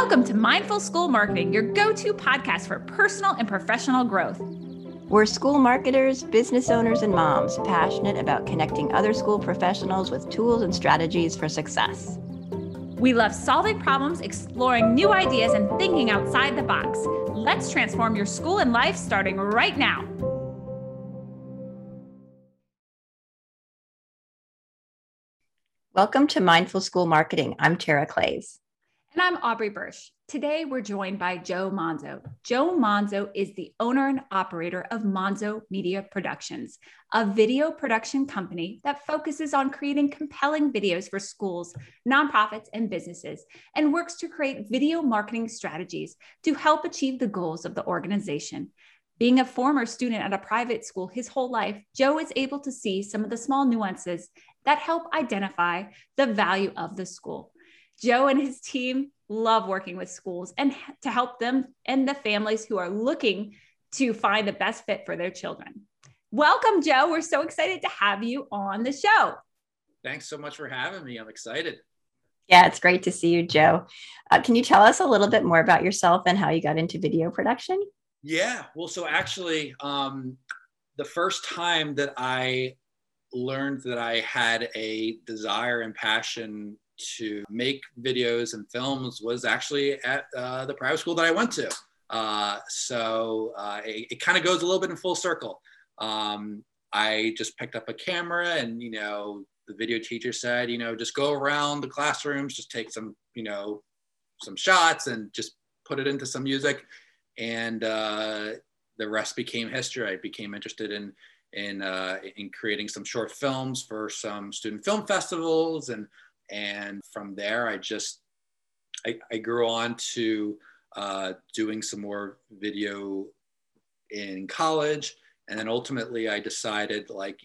Welcome to Mindful School Marketing, your go-to podcast for personal and professional growth. We're school marketers, business owners, and moms passionate about connecting other school professionals with tools and strategies for success. We love solving problems, exploring new ideas, and thinking outside the box. Let's transform your school and life starting right now. Welcome to Mindful School Marketing. I'm Tara Clays. And I'm Aubrey Bursch. Today, we're joined by Joe Monzo. Joe Monzo is the owner and operator of Monzo Media Productions, a video production company that focuses on creating compelling videos for schools, nonprofits, and businesses, and works to create video marketing strategies to help achieve the goals of the organization. Being a former student at a private school his whole life, Joe is able to see some of the small nuances that help identify the value of the school. Joe and his team love working with schools and to help them and the families who are looking to find the best fit for their children. Welcome, Joe. We're so excited to have you on the show. Thanks so much for having me. I'm excited. Yeah, it's great to see you, Joe. Can you tell us a little bit more about yourself and how you got into video production? Yeah, well, so actually, the first time that I learned that I had a desire and passion to make videos and films was actually at the private school that I went to. It kind of goes a little bit in full circle. I just picked up a camera and, the video teacher said, just go around the classrooms, just take some shots and just put it into some music. And the rest became history. I became interested in creating some short films for some student film festivals. And from there, I grew on to doing some more video in college. And then ultimately I decided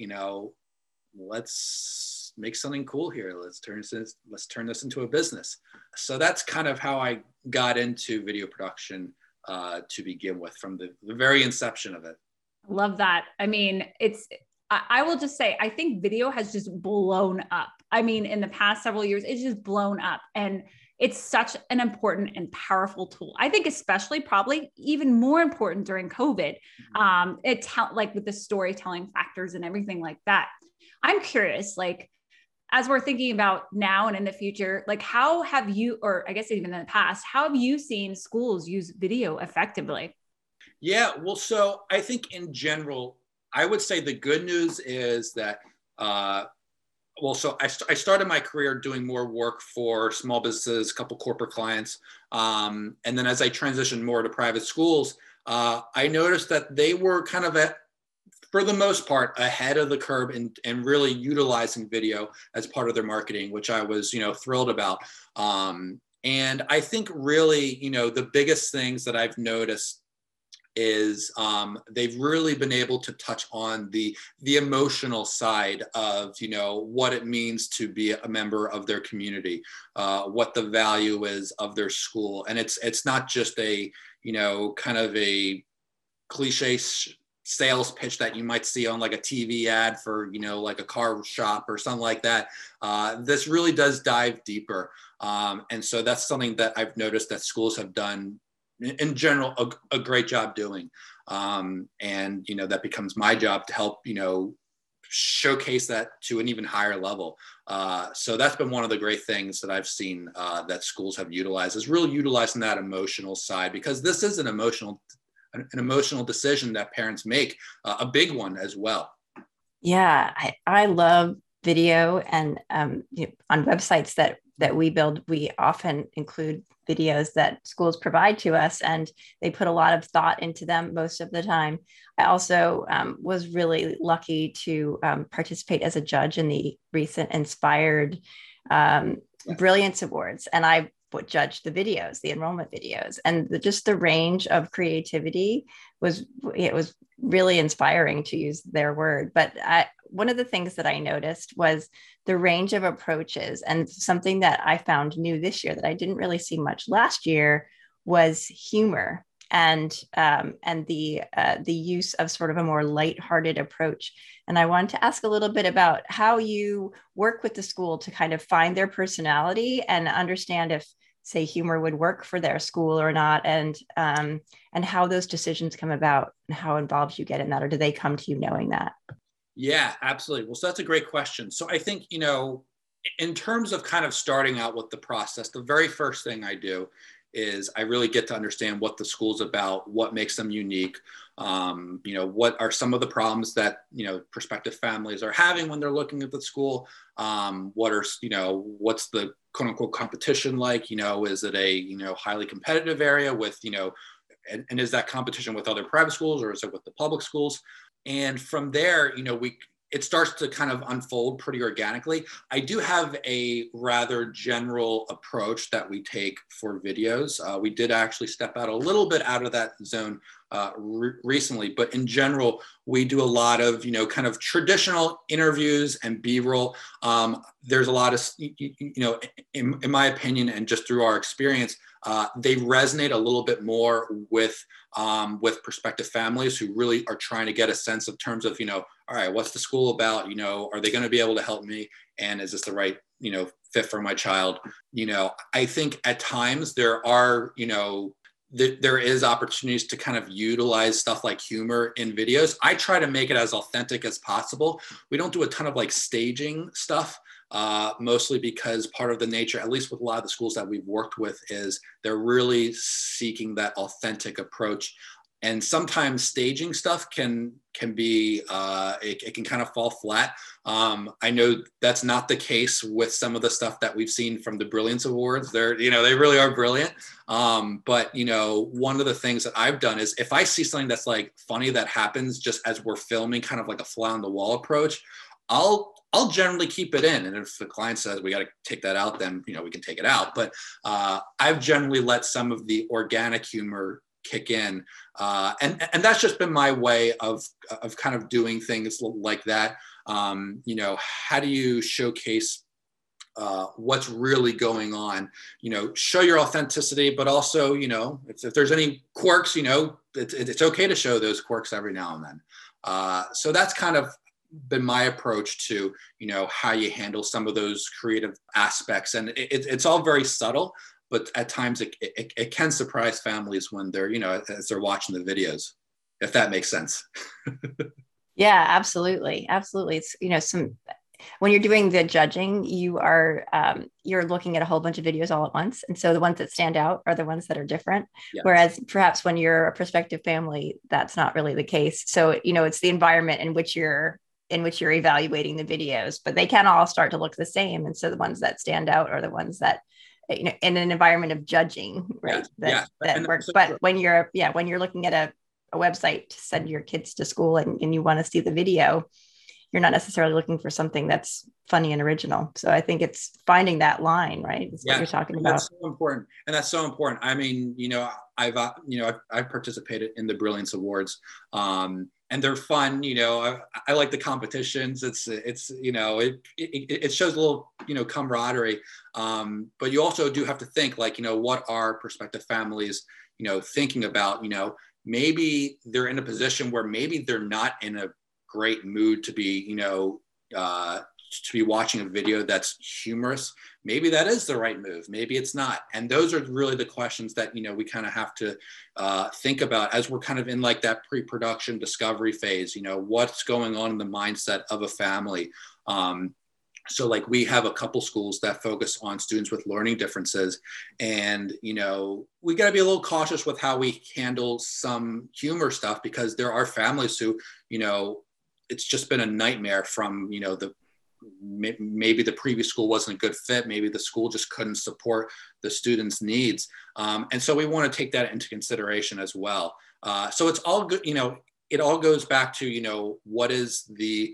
let's make something cool here. Let's turn this into a business. So that's kind of how I got into video production to begin with, from the very inception of it. Love that. I mean, I will just say, I think video has just blown up. I mean, in the past several years, it's just blown up, and it's such an important and powerful tool. I think especially probably even more important during COVID, with the storytelling factors and everything like that. I'm curious, as we're thinking about now and in the future, how have you, or I guess even in the past, how have you seen schools use video effectively? Yeah, well, so I think in general, I would say the good news is that, I started my career doing more work for small businesses, a couple corporate clients. And then as I transitioned more to private schools, I noticed that they were kind of for the most part, ahead of the curve and really utilizing video as part of their marketing, which I was, thrilled about. And I think really, the biggest things that I've noticed is they've really been able to touch on the emotional side of, what it means to be a member of their community, what the value is of their school. And it's not just a, kind of a cliche sales pitch that you might see on a TV ad for, a car shop or something like that. This really does dive deeper. And so that's something that I've noticed that schools have done in general, a great job doing. And, that becomes my job to help, showcase that to an even higher level. So that's been one of the great things that I've seen that schools have utilized, is really utilizing that emotional side, because this is an emotional decision that parents make, a big one as well. Yeah, I love video, and on websites that we build, we often include videos that schools provide to us, and they put a lot of thought into them most of the time. I also was really lucky to participate as a judge in the recent Inspired Brilliance Awards, and I judged the videos, the enrollment videos, and just the range of creativity was really inspiring, to use their word. But one of the things that I noticed was the range of approaches, and something that I found new this year that I didn't really see much last year was humor and the use of sort of a more lighthearted approach. And I wanted to ask a little bit about how you work with the school to kind of find their personality and understand if say humor would work for their school or not, and how those decisions come about and how involved you get in that, or do they come to you knowing that? Yeah, absolutely. Well, so that's a great question. So I think, in terms of kind of starting out with the process, the very first thing I do is I really get to understand what the school's about, what makes them unique, what are some of the problems that, prospective families are having when they're looking at the school. What's the quote unquote competition like? Is it a, highly competitive area with, and is that competition with other private schools or is it with the public schools? And from there, it starts to kind of unfold pretty organically. I do have a rather general approach that we take for videos. We did actually step out a little bit out of that zone recently, but in general, we do a lot of, kind of traditional interviews and B-roll. There's a lot of, in my opinion, and just through our experience, they resonate a little bit more with prospective families who really are trying to get a sense of terms of, all right, what's the school about? Are they going to be able to help me? And is this the right, fit for my child? I think at times there are, there is opportunities to kind of utilize stuff like humor in videos. I try to make it as authentic as possible. We don't do a ton of like staging stuff. Mostly because part of the nature, at least with a lot of the schools that we've worked with, is they're really seeking that authentic approach. And sometimes staging stuff can be, it can kind of fall flat. I know that's not the case with some of the stuff that we've seen from the Brilliance Awards. They really are brilliant. But, one of the things that I've done is if I see something that's like funny that happens just as we're filming, kind of like a fly on the wall approach, I'll generally keep it in. And if the client says we got to take that out, then, we can take it out. But I've generally let some of the organic humor kick in. And that's just been my way of kind of doing things like that. How do you showcase what's really going on? Show your authenticity, but also, if there's any quirks, it's okay to show those quirks every now and then. So that's kind of been my approach to, how you handle some of those creative aspects. And it's all very subtle, but at times it can surprise families when they're, as they're watching the videos, if that makes sense. Yeah, absolutely. Absolutely. It's, when you're doing the judging, you're looking at a whole bunch of videos all at once. And so the ones that stand out are the ones that are different. Yeah. Whereas perhaps when you're a prospective family, that's not really the case. So, it's the environment in which you're evaluating the videos, but they can all start to look the same. And so the ones that stand out are the ones that, in an environment of judging, right? That works. But when you're looking at a website to send your kids to school and you want to see the video, you're not necessarily looking for something that's funny and original. So I think it's finding that line, right? That's what you're talking about. That's so important. And that's so important. I mean, I've participated in the Brilliance Awards, and they're fun. I like the competitions. It shows a little, camaraderie. But you also do have to think like, what are prospective families, thinking about, maybe they're in a position where maybe they're not in a great mood to be, to be watching a video that's humorous. Maybe that is the right move. Maybe it's not. And those are really the questions that, we kind of have to think about as we're kind of in like that pre-production discovery phase, what's going on in the mindset of a family. So like we have a couple schools that focus on students with learning differences, and, we got to be a little cautious with how we handle some humor stuff, because there are families who, it's just been a nightmare from, maybe the previous school wasn't a good fit. Maybe the school just couldn't support the students' needs. And so we want to take that into consideration as well. So it's all good. It all goes back to, what is the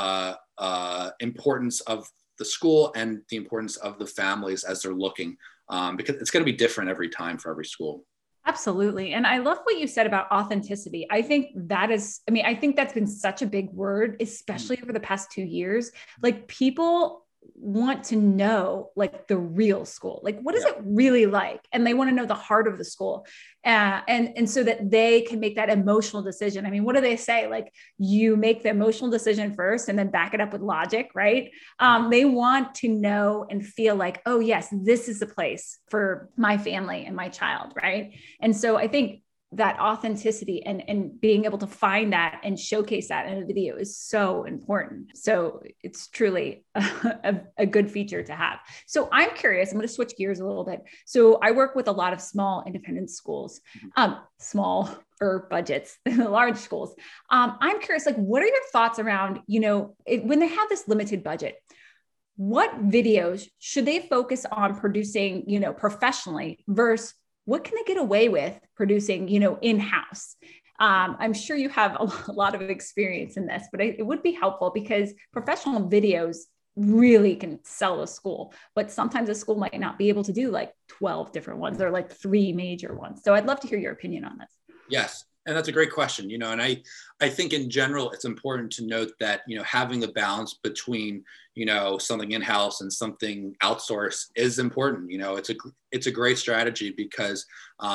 importance of the school and the importance of the families as they're looking, because it's going to be different every time for every school. Absolutely. And I love what you said about authenticity. I think that's been such a big word, especially over the past 2 years. Like people want to know like the real school, like what is it really like, and they want to know the heart of the school, and so that they can make that emotional decision. I mean, what do they say? Like, you make the emotional decision first and then back it up with logic, right? They want to know and feel like, oh yes, this is the place for my family and my child, right? And so I think that authenticity and being able to find that and showcase that in a video is so important. So it's truly a good feature to have. So I'm curious, I'm going to switch gears a little bit. So I work with a lot of small independent schools, small or budgets, large schools. I'm curious, like, what are your thoughts around, when they have this limited budget, what videos should they focus on producing, professionally versus what can they get away with producing, in-house? I'm sure you have a lot of experience in this, but it would be helpful because professional videos really can sell a school, but sometimes a school might not be able to do like 12 different ones or like 3 major ones. So I'd love to hear your opinion on this. Yes. And that's a great question, and I think in general, it's important to note that, having a balance between, something in-house and something outsourced is important. It's a great strategy because,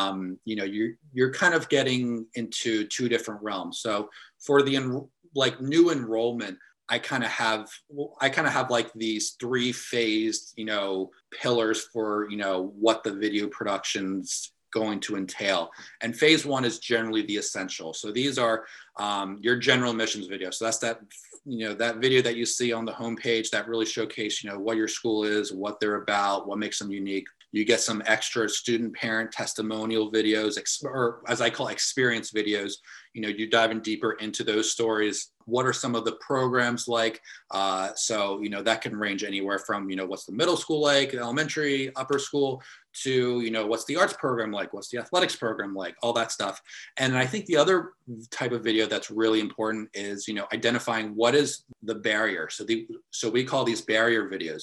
you're kind of getting into 2 different realms. So for the new enrollment, I kind of have like these 3-phased, pillars for, what the video productions going to entail. And phase 1 is generally the essential. So these are your general admissions video. So that's that video that you see on the homepage that really showcase, what your school is, what they're about, what makes them unique. You get some extra student parent testimonial videos, or as I call experience videos. You dive in deeper into those stories. What are some of the programs like? So, that can range anywhere from, what's the middle school like, elementary, upper school, to, what's the arts program like? What's the athletics program like? All that stuff. And I think the other type of video that's really important is, identifying what is the barrier. So we call these barrier videos.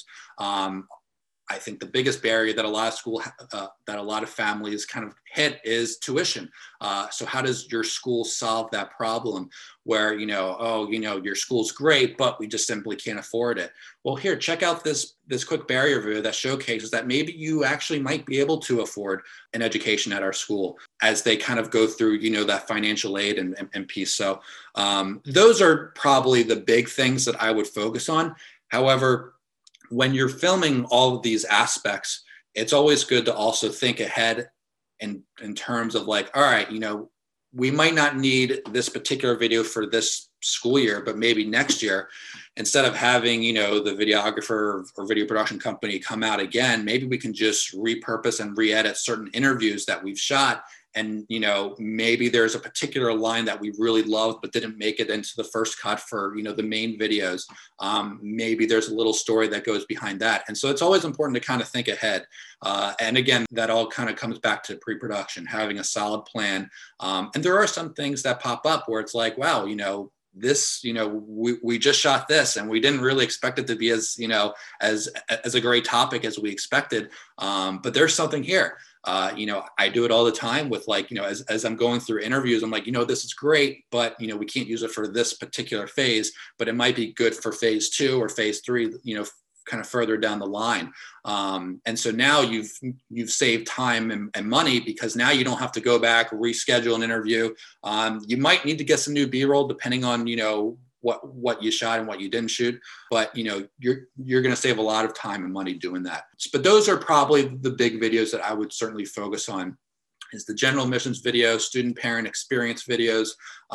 I think the biggest barrier that a lot of families kind of hit is tuition. So how does your school solve that problem where, your school's great, but we just simply can't afford it? Well, here, check out this quick barrier video that showcases that maybe you actually might be able to afford an education at our school as they kind of go through, that financial aid and piece. So those are probably the big things that I would focus on. However, when you're filming all of these aspects, it's always good to also think ahead in terms of like, all right, we might not need this particular video for this school year, but maybe next year, instead of having, the videographer or video production company come out again, maybe we can just repurpose and re-edit certain interviews that we've shot. And, maybe there's a particular line that we really loved, but didn't make it into the first cut for, the main videos. Maybe there's a little story that goes behind that. And so it's always important to kind of think ahead. And again, that all kind of comes back to pre-production, having a solid plan. And there are some things that pop up where it's like, wow, this, we just shot this and we didn't really expect it to be as, as a great topic as we expected. But there's something here. I do it all the time with as I'm going through interviews, I'm like, this is great, but, we can't use it for this particular phase, but it might be good for phase 2 or phase 3, kind of further down the line. And so now you've saved time and money because now you don't have to go back, reschedule an interview. You might need to get some new B-roll depending on, what you shot and what you didn't shoot, but you're going to save a lot of time and money doing that. But those are probably the big videos that I would certainly focus on, is the general admissions video, student parent experience videos,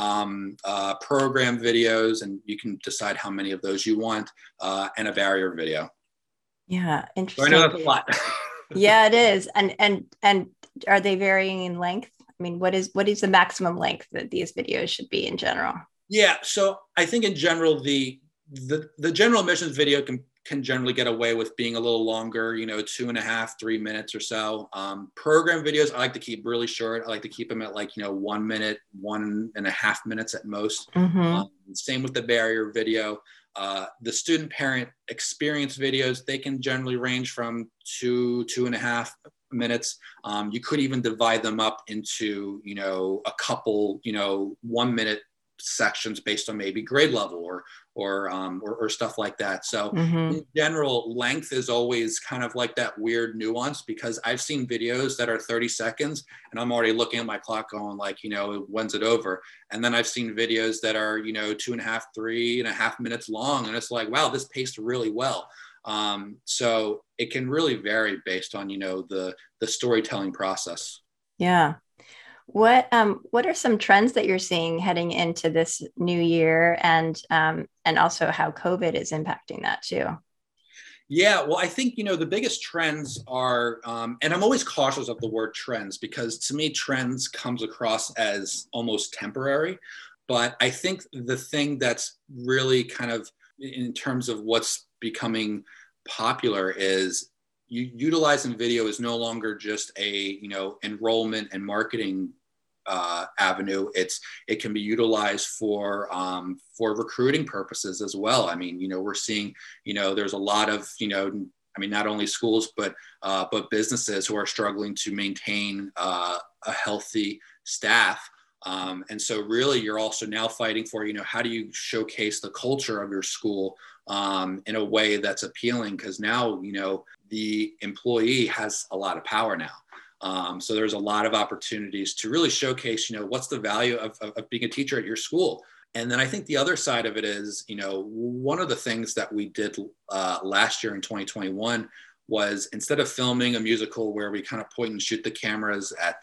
program videos, and you can decide how many of those you want, and a barrier video. Yeah, interesting. So I know that's a lot. Yeah, it is. And are they varying in length? I mean, what is the maximum length that these videos should be in general? Yeah, so I think in general, the general admissions video can generally get away with being a little longer, 2.5, 3 minutes or so. Program videos, I like to keep really short. I like to keep them at 1 minute, 1.5 minutes at most. Mm-hmm. Same with the barrier video. The student parent experience videos, they can generally range from 2.5 minutes. You could even divide them up into, a couple, 1 minute sections based on maybe grade level or stuff like that. So in general, length is always kind of like that weird nuance, because I've seen videos that are 30 seconds and I'm already looking at my clock going like, you know, when's it over? And then I've seen videos that are, you know, 2.5, 3.5 minutes long. And it's like, wow, this paced really well. So it can really vary based on, you know, the storytelling process. Yeah. What are some trends that you're seeing heading into this new year, and also how COVID is impacting that too? Yeah, well, I think, you know, the biggest trends are, and I'm always cautious of the word trends, because to me, trends comes across as almost temporary. But I think the thing that's really kind of in terms of what's becoming popular is utilizing video is no longer just a, you know, enrollment and marketing avenue. It can be utilized for recruiting purposes as well. I mean, you know, we're seeing, you know, there's a lot of, you know, I mean, not only schools, but businesses who are struggling to maintain a healthy staff. And so really you're also now fighting for, you know, how do you showcase the culture of your school in a way that's appealing? Because now, you know, the employee has a lot of power now. So there's a lot of opportunities to really showcase, you know, what's the value of being a teacher at your school. And then I think the other side of it is, you know, one of the things that we did last year in 2021 was, instead of filming a musical where we kind of point and shoot the cameras at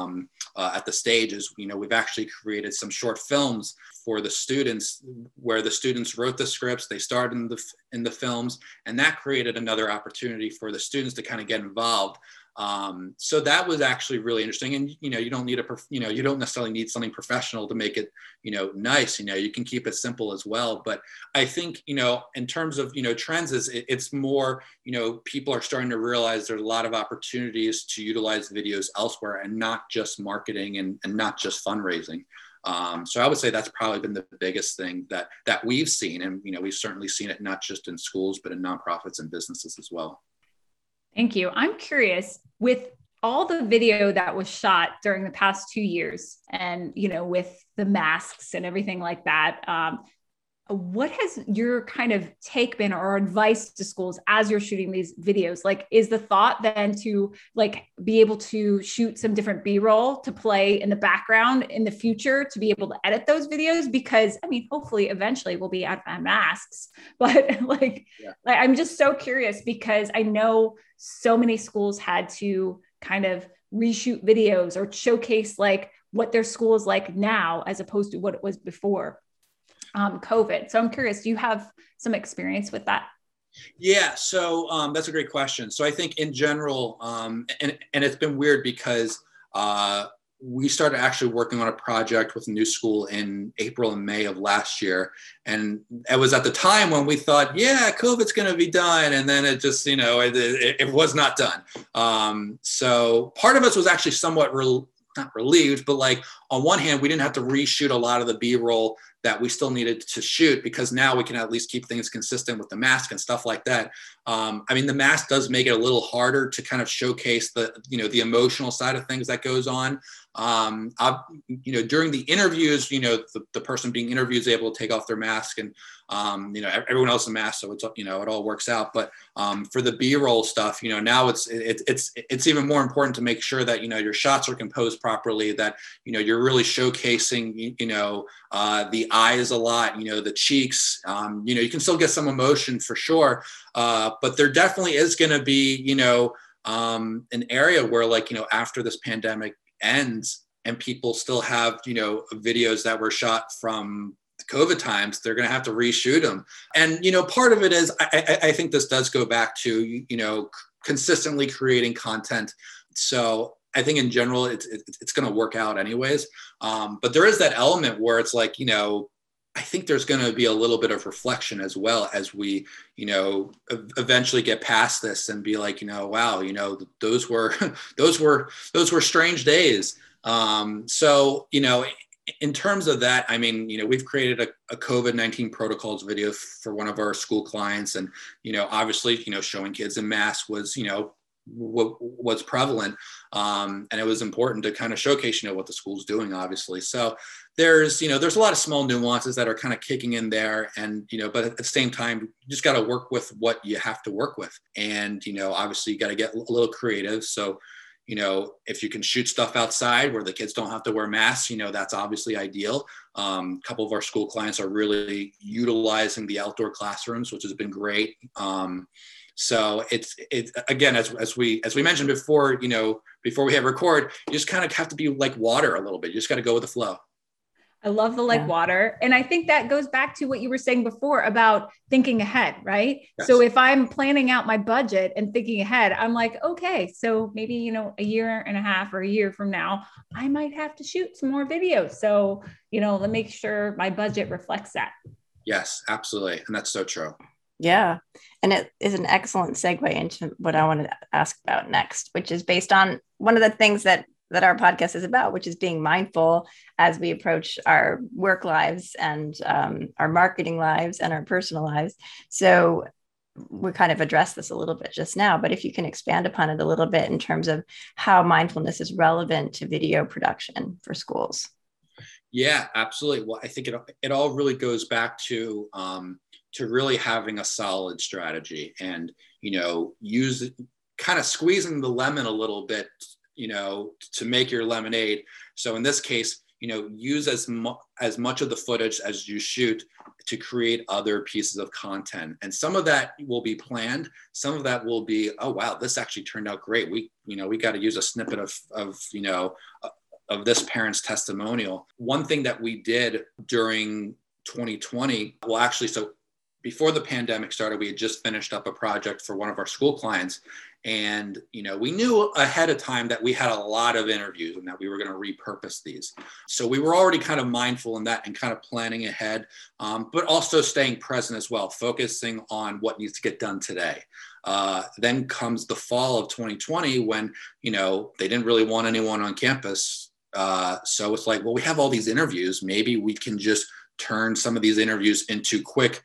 the stages, you know, we've actually created some short films for the students, where the students wrote the scripts, they starred in the films, and that created another opportunity for the students to kind of get involved. So that was actually really interesting. And, you know, you don't necessarily need something professional to make it, you know, nice. You know, you can keep it simple as well. But I think, you know, in terms of, you know, trends, it's more, you know, people are starting to realize there's a lot of opportunities to utilize videos elsewhere, and not just marketing and not just fundraising. So I would say that's probably been the biggest thing that we've seen. And, you know, we've certainly seen it not just in schools, but in nonprofits and businesses as well. Thank you. I'm curious, with all the video that was shot during the past 2 years, and, you know, with the masks and everything like that, what has your kind of take been, or advice to schools as you're shooting these videos? Like, is the thought then to like be able to shoot some different B-roll to play in the background in the future to be able to edit those videos? Because I mean, hopefully eventually we'll be out of masks, but like I'm just so curious, because I know so many schools had to kind of reshoot videos or showcase like what their school is like now, as opposed to what it was before COVID. So I'm curious, do you have some experience with that? Yeah, so that's a great question. So I think in general, and it's been weird because we started actually working on a project with a new school in April and May of last year. And it was at the time when we thought, yeah, COVID's going to be done. And then it just, you know, it was not done. So part of us was actually somewhat not relieved, but like on one hand, we didn't have to reshoot a lot of the B-roll that we still needed to shoot, because now we can at least keep things consistent with the mask and stuff like that. I mean, the mask does make it a little harder to kind of showcase the, you know, the emotional side of things that goes on. You know, during the interviews, you know, the person being interviewed is able to take off their mask, and, you know, everyone else in mask. So it's, you know, it all works out. But for the B-roll stuff, you know, now it's even more important to make sure that, you know, your shots are composed properly, that, you know, you're really showcasing, you know, the eyes a lot, you know, the cheeks, you know, you can still get some emotion for sure. But there definitely is going to be, you know, an area where, like, you know, after this pandemic ends and people still have, you know, videos that were shot from COVID times, they're going to have to reshoot them. And, you know, part of it is, I think this does go back to, you know, consistently creating content. So I think in general, it's going to work out anyways. But there is that element where it's like, you know, I think there's going to be a little bit of reflection as well, as we, you know, eventually get past this and be like, you know, wow, you know, those were strange days. So, you know, in terms of that, I mean, you know, we've created a COVID-19 protocols video for one of our school clients, and, you know, obviously, you know, showing kids in masks was, you know, was prevalent. And it was important to kind of showcase, what the school's doing, obviously. So there's a lot of small nuances that are kind of kicking in there. And, but at the same time, you just got to work with what you have to work with. And, obviously you got to get a little creative. So, if you can shoot stuff outside where the kids don't have to wear masks, that's obviously ideal. A couple of our school clients are really utilizing the outdoor classrooms, which has been great. So it's again, as we mentioned before, before we hit record, you just kind of have to be like water a little bit. You just got to go with the flow. I love the water. And I think that goes back to what you were saying before about thinking ahead, right? Yes. So if I'm planning out my budget and thinking ahead, I'm like, okay, so maybe, a year and a half or a year from now, I might have to shoot some more videos. So, let me make sure my budget reflects that. Yes, absolutely. And that's so true. Yeah. And it is an excellent segue into what I want to ask about next, which is based on one of the things that our podcast is about, which is being mindful as we approach our work lives and our marketing lives and our personal lives. So we kind of addressed this a little bit just now, but if you can expand upon it a little bit in terms of how mindfulness is relevant to video production for schools. Yeah, absolutely. Well, I think it all really goes back to really having a solid strategy and, kind of squeezing the lemon a little bit, to make your lemonade. So in this case, use as much of the footage as you shoot to create other pieces of content. And some of that will be planned. Some of that will be, oh, wow, this actually turned out great. We got to use a snippet of this parent's testimonial. One thing that we did during 2020, well, actually, so before the pandemic started, we had just finished up a project for one of our school clients. And, we knew ahead of time that we had a lot of interviews and that we were going to repurpose these. So we were already kind of mindful in that and kind of planning ahead, but also staying present as well, focusing on what needs to get done today. Then comes the fall of 2020 when, they didn't really want anyone on campus. So it's like, well, we have all these interviews. Maybe we can just turn some of these interviews into quick,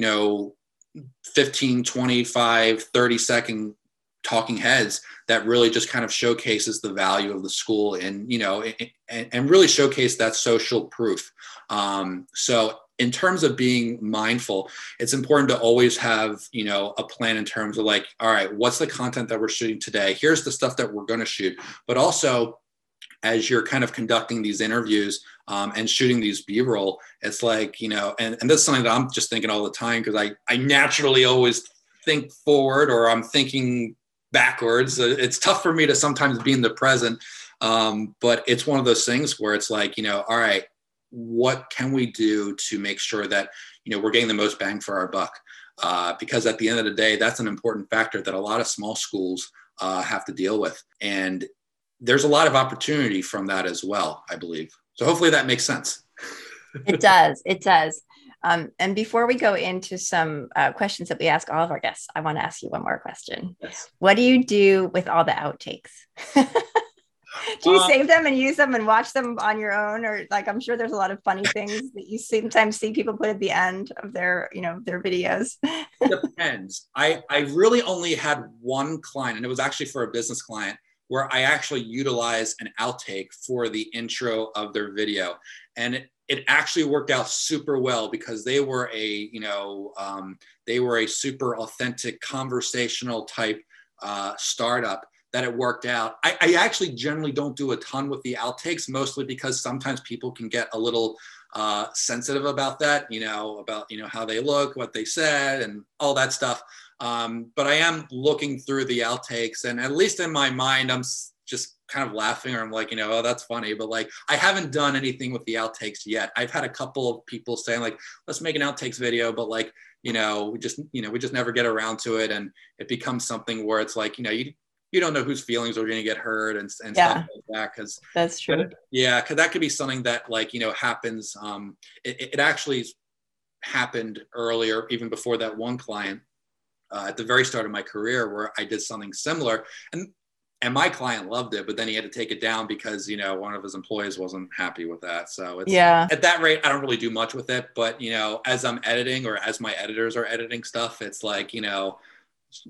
15, 25, 30-second talking heads that really just kind of showcases the value of the school and, and really showcase that social proof. So in terms of being mindful, it's important to always have, a plan in terms of like, all right, what's the content that we're shooting today? Here's the stuff that we're going to shoot, but also as you're kind of conducting these interviews and shooting these B-roll, it's like, and this is something that I'm just thinking all the time because I naturally always think forward or I'm thinking backwards. It's tough for me to sometimes be in the present, but it's one of those things where it's like, all right, what can we do to make sure that, we're getting the most bang for our buck? Because at the end of the day, that's an important factor that a lot of small schools have to deal with. And there's a lot of opportunity from that as well, I believe. So hopefully that makes sense. It does. It does. And before we go into some questions that we ask all of our guests, I want to ask you one more question. Yes. What do you do with all the outtakes? Do you save them and use them and watch them on your own? Or like, I'm sure there's a lot of funny things that you sometimes see people put at the end of their videos. It depends. I really only had one client, and it was actually for a business client, where I actually utilized an outtake for the intro of their video. And it actually worked out super well because they were a super authentic conversational type startup that it worked out. I actually generally don't do a ton with the outtakes, mostly because sometimes people can get a little sensitive about that, about how they look, what they said, and all that stuff. But I am looking through the outtakes, and at least in my mind, I'm just kind of laughing, or I'm like, oh, that's funny. But like, I haven't done anything with the outtakes yet. I've had a couple of people saying like, let's make an outtakes video, but like, we just never get around to it, and it becomes something where it's like, you don't know whose feelings are going to get hurt and stuff like that. Cause that's true. Yeah. Cause that could be something that like, happens. It actually happened earlier, even before that one client, at the very start of my career, where I did something similar, and my client loved it, but then he had to take it down because, one of his employees wasn't happy with that. So it's, at that rate, I don't really do much with it, but, as I'm editing or as my editors are editing stuff, it's like,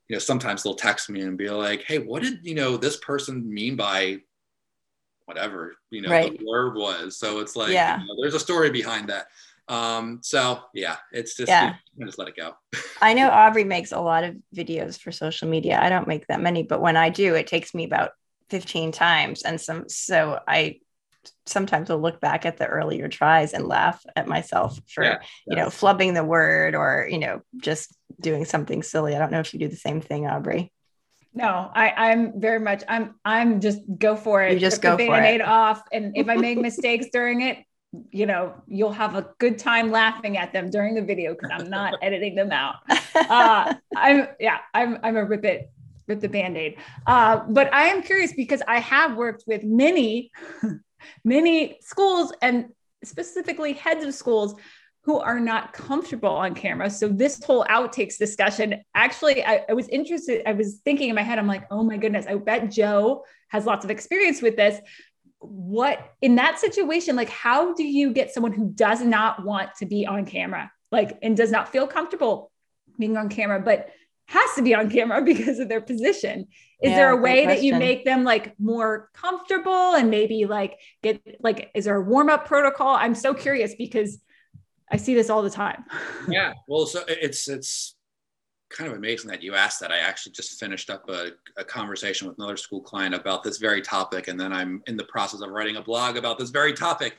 sometimes they'll text me and be like, hey, what did, this person mean by whatever, Right. the word was. So it's like, Yeah. there's a story behind that. So yeah, it's just, Yeah. just let it go. I know Aubrey makes a lot of videos for social media. I don't make that many, but when I do, it takes me about 15 times. And so I sometimes will look back at the earlier tries and laugh at myself for, flubbing the word or, just doing something silly. I don't know if you do the same thing, Aubrey. No, I'm very much, I'm just go for it. You just Rip go the for Band-Aid it. off. And if I make mistakes during it, you'll have a good time laughing at them during the video because I'm not editing them out. I'm a rip the Band-Aid. But I am curious because I have worked with many, many schools and specifically heads of schools who are not comfortable on camera. So this whole outtakes discussion, actually, I was interested. I was thinking in my head, I'm like, oh my goodness, I bet Joe has lots of experience with this. What in that situation, like, how do you get someone who does not want to be on camera, and does not feel comfortable being on camera, but has to be on camera because of their position? Is there a way that you make them more comfortable and maybe is there a warm-up protocol? I'm so curious because I see this all the time. Yeah. Well, so it's kind of amazing that you asked that. I actually just finished up a conversation with another school client about this very topic. And then I'm in the process of writing a blog about this very topic.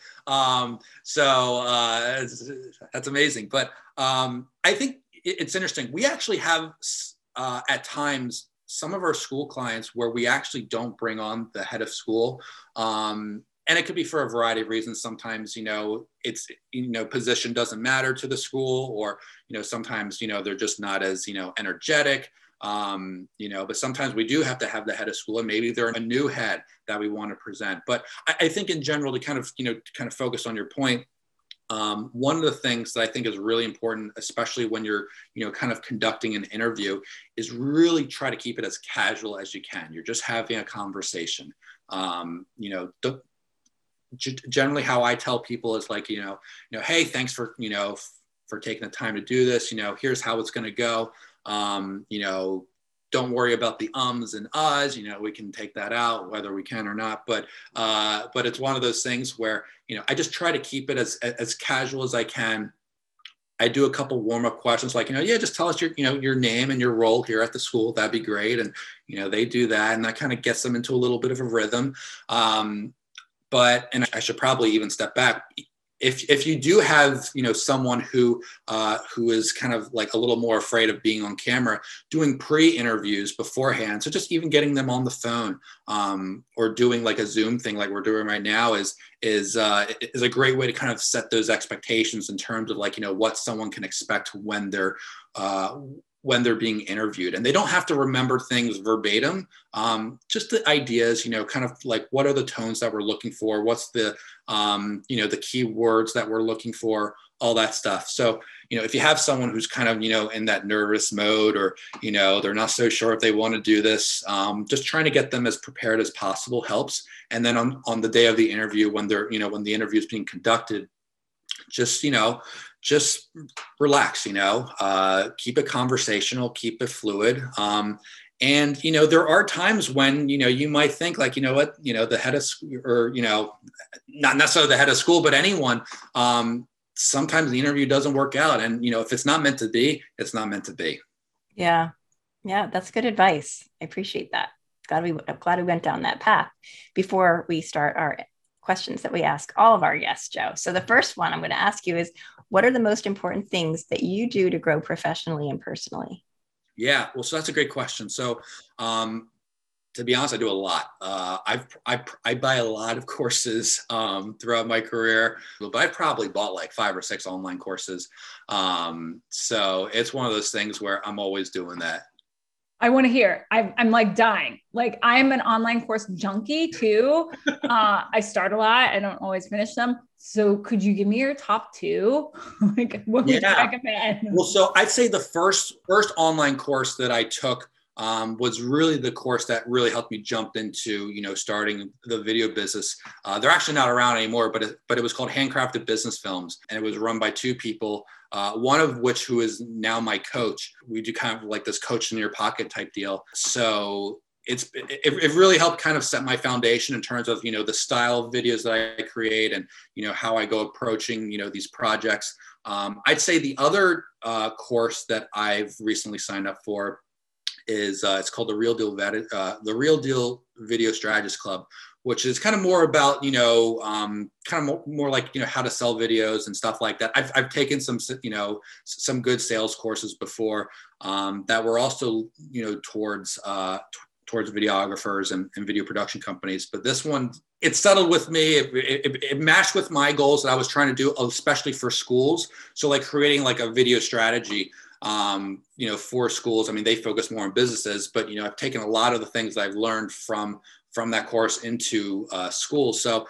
So that's amazing. But I think it's interesting. We actually have at times some of our school clients where we actually don't bring on the head of school. And it could be for a variety of reasons. Sometimes, it's, position doesn't matter to the school, or, sometimes, they're just not as, energetic, but sometimes we do have to have the head of school, and maybe they're a new head that we want to present. But I think in general, to kind of focus on your point, one of the things that I think is really important, especially when you're, kind of conducting an interview, is really try to keep it as casual as you can. You're just having a conversation. Generally how I tell people is hey, thanks for, for taking the time to do this. Here's how it's going to go. Don't worry about the ums and uhs, we can take that out whether we can or not. But it's one of those things where, I just try to keep it as casual as I can. I do a couple warm-up questions just tell us your name and your role here at the school. That'd be great. And, they do that, and that kind of gets them into a little bit of a rhythm. And I should probably even step back. If you do have, someone who is kind of a little more afraid of being on camera, doing pre-interviews beforehand. So just even getting them on the phone, or doing a Zoom thing like we're doing right now is a great way to kind of set those expectations in terms of what someone can expect when they're being interviewed. And they don't have to remember things verbatim, just the ideas, kind of what are the tones that we're looking for? What's the, the key words that we're looking for, all that stuff. So, if you have someone who's kind of, in that nervous mode, or, they're not so sure if they want to do this, just trying to get them as prepared as possible helps. And then on the day of the interview, when they're, when the interview is being conducted, just relax, keep it conversational, keep it fluid. And, there are times when, you might think the head of school, or, not necessarily the head of school, but anyone, sometimes the interview doesn't work out. And, if it's not meant to be, it's not meant to be. Yeah. Yeah. That's good advice. I appreciate that. I'm glad we went down that path. Before we start our questions that we ask all of our guests, Joe. So the first one I'm going to ask you is, what are the most important things that you do to grow professionally and personally? Yeah, well, so that's a great question. So to be honest, I do a lot. I buy a lot of courses throughout my career, but I've probably bought 5 or 6 online courses. So it's one of those things where I'm always doing that. I want to hear. I'm dying. I'm an online course junkie too. I start a lot. I don't always finish them. So could you give me your top 2? What would you recommend? Well, so I'd say the first online course that I took was really the course that really helped me jump into, starting the video business. They're actually not around anymore, but it was called Handcrafted Business Films, and it was run by 2 people. one of which who is now my coach. We do kind of like this coach in your pocket type deal. So it really helped kind of set my foundation in terms of, the style of videos that I create and, how I go approaching, these projects. I'd say the other course that I've recently signed up for is it's called the Real Deal Video Strategist Club, which is kind of more about, kind of more like, how to sell videos and stuff like that. I've taken some good sales courses before that were also, towards videographers and video production companies. But this one, it settled with me. It matched with my goals that I was trying to do, especially for schools. So like creating like a video strategy, for schools. I mean, they focus more on businesses, but, I've taken a lot of the things I've learned from that course into schools. So,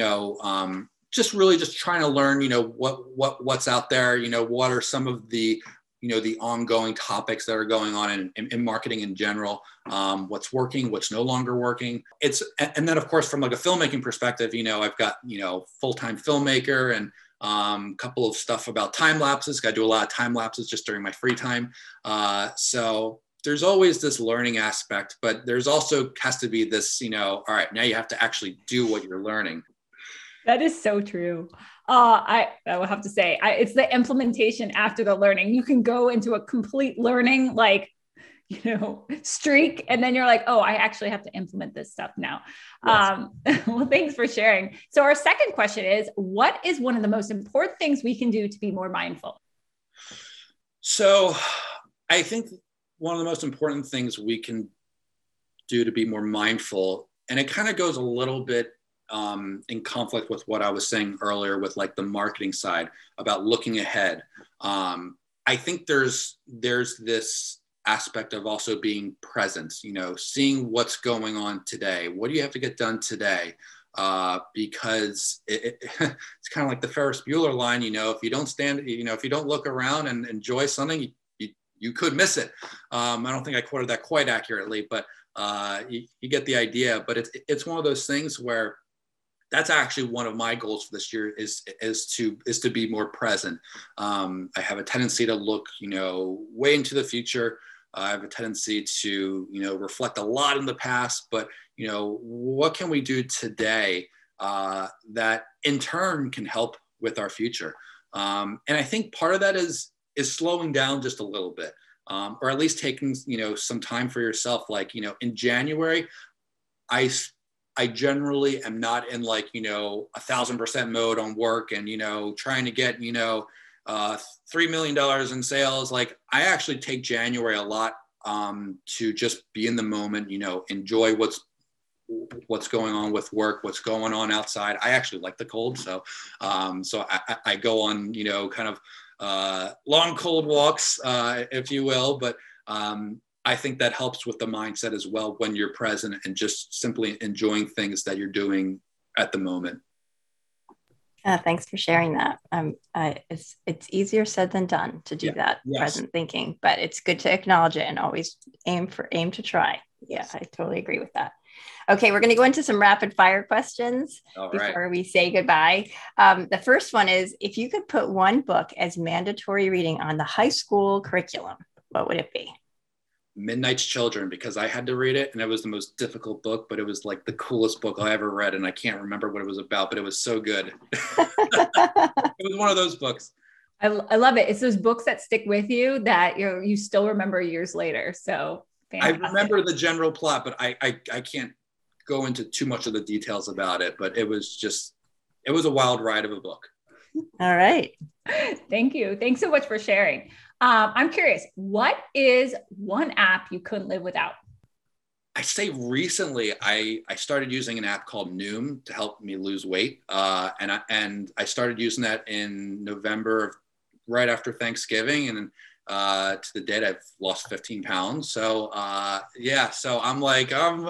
just trying to learn, what's out there, what are some of the, the ongoing topics that are going on in marketing in general, what's working, what's no longer working. And then of course, from like a filmmaking perspective, I've got, full-time filmmaker and a couple of stuff about time lapses. I do a lot of time lapses just during my free time. So there's always this learning aspect, but there's also has to be this, all right, now you have to actually do what you're learning. That is so true. I will have to say, it's the implementation after the learning. You can go into a complete learning, streak, and then you're like, oh, I actually have to implement this stuff now. Yes. Well, thanks for sharing. So our second question is, what is one of the most important things we can do to be more mindful? So I think one of the most important things we can do to be more mindful, and it kind of goes a little bit in conflict with what I was saying earlier with like the marketing side about looking ahead. I think there's this aspect of also being present, seeing what's going on today. What do you have to get done today? Because it's kind of like the Ferris Bueller line, if you don't if you don't look around and enjoy something, you could miss it. I don't think I quoted that quite accurately, but you get the idea. But it's one of those things where that's actually one of my goals for this year is to be more present. I have a tendency to look, way into the future. I have a tendency to, reflect a lot in the past, but, what can we do today that in turn can help with our future? And I think part of that is slowing down just a little bit, or at least taking, some time for yourself. Like, in January, I generally am not in like, 1,000% mode on work and, trying to get, $3 million in sales. Like I actually take January a lot to just be in the moment, enjoy what's going on with work, what's going on outside. I actually like the cold. So I go on, kind of long cold walks, if you will, but I think that helps with the mindset as well when you're present and just simply enjoying things that you're doing at the moment. Thanks for sharing that. It's easier said than done to do that. Yes. Present thinking, but it's good to acknowledge it and always aim to try. Yeah, I totally agree with that. Okay, we're going to go into some rapid fire questions before we say goodbye. The first one is, if you could put one book as mandatory reading on the high school curriculum, what would it be? Midnight's Children, because I had to read it and it was the most difficult book, but it was like the coolest book I ever read. And I can't remember what it was about, but it was so good. It was one of those books. I love it. It's those books that stick with you that you still remember years later. So fantastic. I remember the general plot, but I can't go into too much of the details about it, but it was a wild ride of a book. All right. Thank you. Thanks so much for sharing. I'm curious, what is one app you couldn't live without? I say recently, I started using an app called Noom to help me lose weight. And I started using that in November, right after Thanksgiving. And to the date, I've lost 15 pounds. So so I'm like,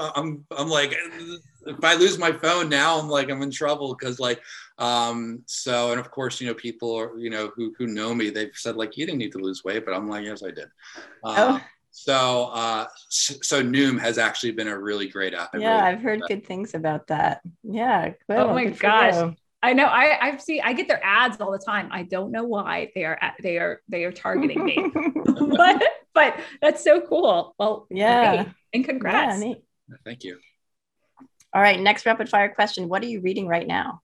if I lose my phone now, I'm in trouble. Cause and of course, people are, who know me, they've said like, you didn't need to lose weight, but I'm like, yes, I did. So Noom has actually been a really great app. I've heard good things about that. Yeah. Well, oh my gosh. I know. I get their ads all the time. I don't know why they are targeting me, but that's so cool. Well, yeah. Great. And congrats. Yeah, thank you. All right. Next rapid fire question. What are you reading right now?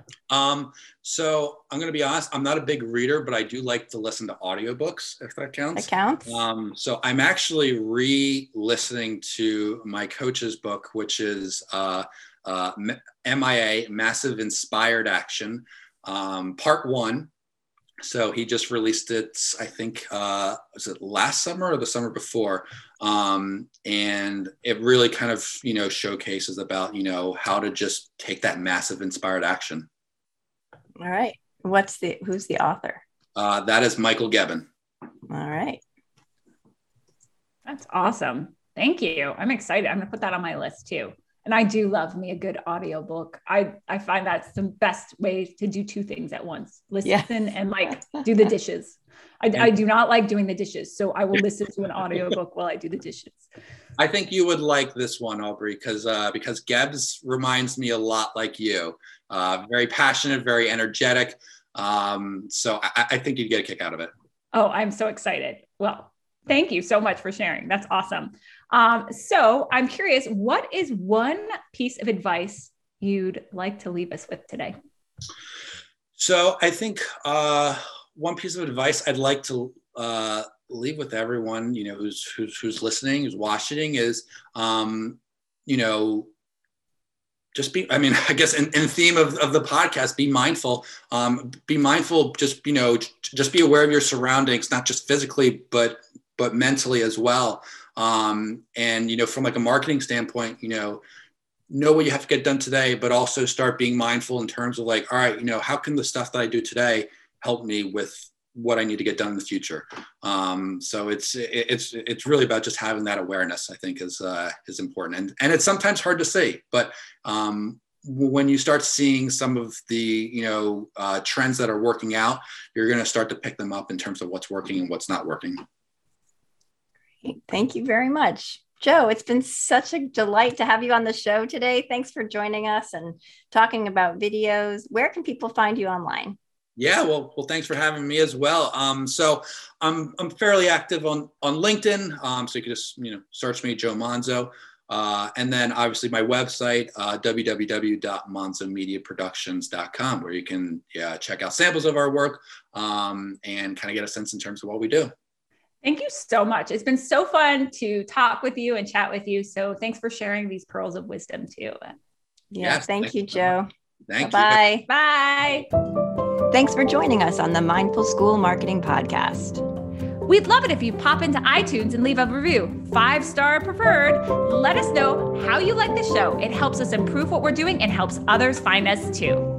So I'm going to be honest, I'm not a big reader, but I do like to listen to audiobooks, if that counts. That counts. So I'm actually re-listening to my coach's book, which is MIA, Massive Inspired Action, part 1. So he just released it, I think, was it last summer or the summer before? And it really kind of, showcases about, how to just take that massive inspired action. All right. Who's the author? That is Michael Gebben. All right. That's awesome. Thank you. I'm excited. I'm going to put that on my list too. And I do love me a good audiobook. I find that's the best way to do 2 things at once. Listen and do the dishes. I do not like doing the dishes. So I will listen to an audiobook while I do the dishes. I think you would like this one, Aubrey, because Gebs reminds me a lot like you. Very passionate, very energetic. So I think you'd get a kick out of it. Oh, I'm so excited. Well, thank you so much for sharing. That's awesome. So I'm curious, what is one piece of advice you'd like to leave us with today? So I think one piece of advice I'd like to leave with everyone, who's listening, who's watching is, just be, I guess in theme of the podcast, be mindful, just be aware of your surroundings, not just physically, but mentally as well. And, from like a marketing standpoint, know what you have to get done today, but also start being mindful in terms of like, all right, how can the stuff that I do today help me with what I need to get done in the future? So it's really about just having that awareness, I think is important. And it's sometimes hard to see, but when you start seeing some of the, trends that are working out, you're going to start to pick them up in terms of what's working and what's not working. Thank you very much. Joe, it's been such a delight to have you on the show today. Thanks for joining us and talking about videos. Where can people find you online? Yeah, well, thanks for having me as well. So I'm fairly active on LinkedIn. So you can just, search me, Joe Monzo. And then obviously my website, www.monzomediaproductions.com, where you can check out samples of our work and kind of get a sense in terms of what we do. Thank you so much. It's been so fun to talk with you and chat with you. So thanks for sharing these pearls of wisdom too. Yes, thank you, Joe. Thank you. Bye. Thanks for joining us on the Mindful School Marketing Podcast. We'd love it if you pop into iTunes and leave a review, 5-star preferred. Let us know how you like the show. It helps us improve what we're doing and helps others find us too.